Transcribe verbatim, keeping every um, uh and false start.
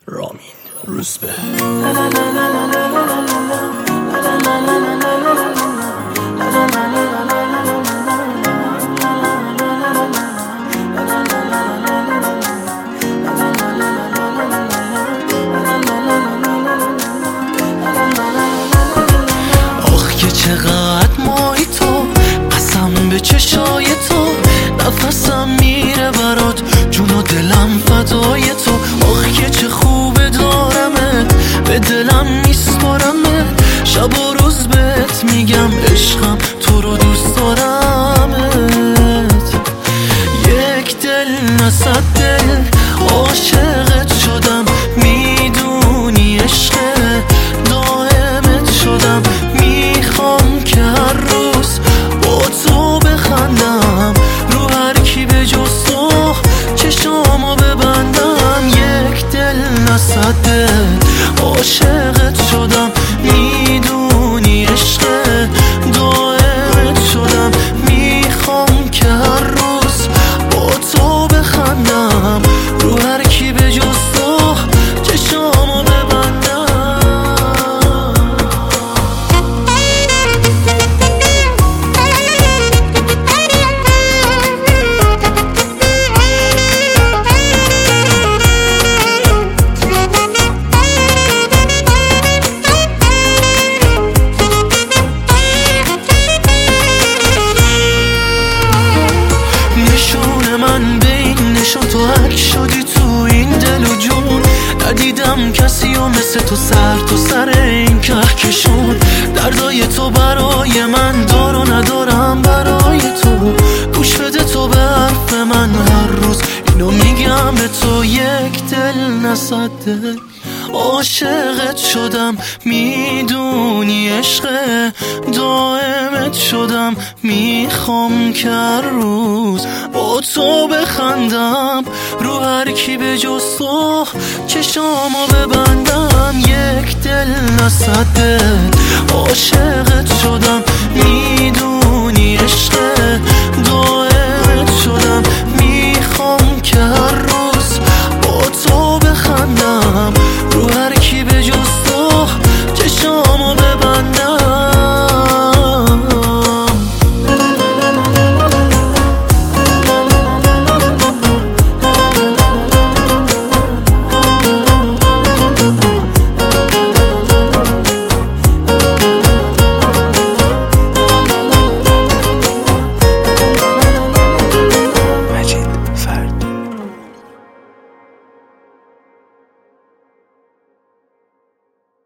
رامین روزبه. آخ که چقدر مایی تو، قسم به چشای تو، نفسم میره برات، جون و دلم فدای تو. آخ که چه خوبه دارمت، به دلم میسپارمت، شب و روز بهت میگم عشقم، تو رو دوست دارمت. یک دل نه صد دل عاشقت شدم، میدونی عشقه دائمت شدم. میخوام که هر روز با تو بخندم، رو هر کی به جز تو چشامو ببندم. یک دل نه صد دل عاشقت شدم، میدونی عشقه دائمت شدم. میخوام که هر روز با تو بخندم، رو هر کی به جز تو چشامو ببندم. نشون من به این نشون، تو حک شدی تو این دل و جون. ندیدم کسی و مثل تو سر تو سر این کهکشون. دردای تو برای من دار و ندارم برای تو. گوش بده تو به حرف من، هر روز اینو میگم به تو. یک دل نه صد دل عاشقت شدم، میدونی عشقه دائمت شدم. میخوام که هر روز با تو بخندم، رو هر کی به جز تو چشامو ببندم. یک دل نه صد دل عاشقت شدم، میدونی عشقه